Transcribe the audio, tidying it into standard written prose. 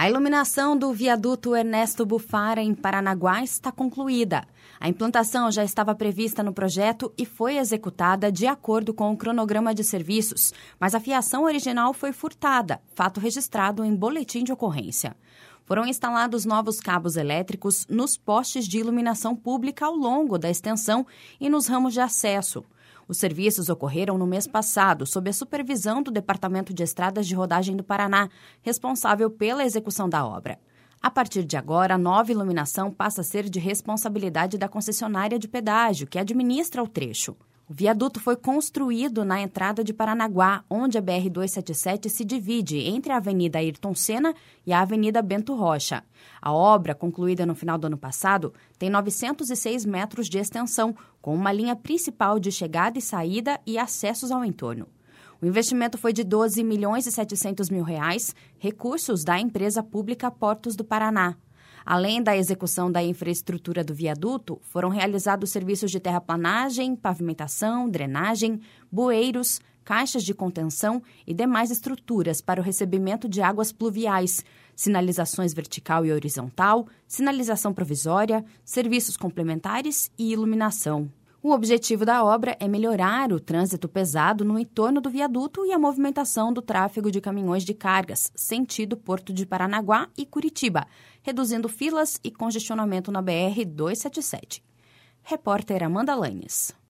A iluminação do viaduto Ernesto Bufara, em Paranaguá, está concluída. A implantação já estava prevista no projeto e foi executada de acordo com o cronograma de serviços, mas a fiação original foi furtada, fato registrado em boletim de ocorrência. Foram instalados novos cabos elétricos nos postes de iluminação pública ao longo da extensão e nos ramos de acesso. Os serviços ocorreram no mês passado, sob a supervisão do Departamento de Estradas de Rodagem do Paraná, responsável pela execução da obra. A partir de agora, a nova iluminação passa a ser de responsabilidade da concessionária de pedágio, que administra o trecho. O viaduto foi construído na entrada de Paranaguá, onde a BR-277 se divide entre a Avenida Ayrton Senna e a Avenida Bento Rocha. A obra, concluída no final do ano passado, tem 906 metros de extensão, com uma linha principal de chegada e saída e acessos ao entorno. O investimento foi de R$ 12.700.000, recursos da empresa pública Portos do Paraná. Além da execução da infraestrutura do viaduto, foram realizados serviços de terraplanagem, pavimentação, drenagem, bueiros, caixas de contenção e demais estruturas para o recebimento de águas pluviais, sinalizações vertical e horizontal, sinalização provisória, serviços complementares e iluminação. O objetivo da obra é melhorar o trânsito pesado no entorno do viaduto e a movimentação do tráfego de caminhões de cargas, sentido Porto de Paranaguá e Curitiba, reduzindo filas e congestionamento na BR-277. Repórter Amanda Lanes.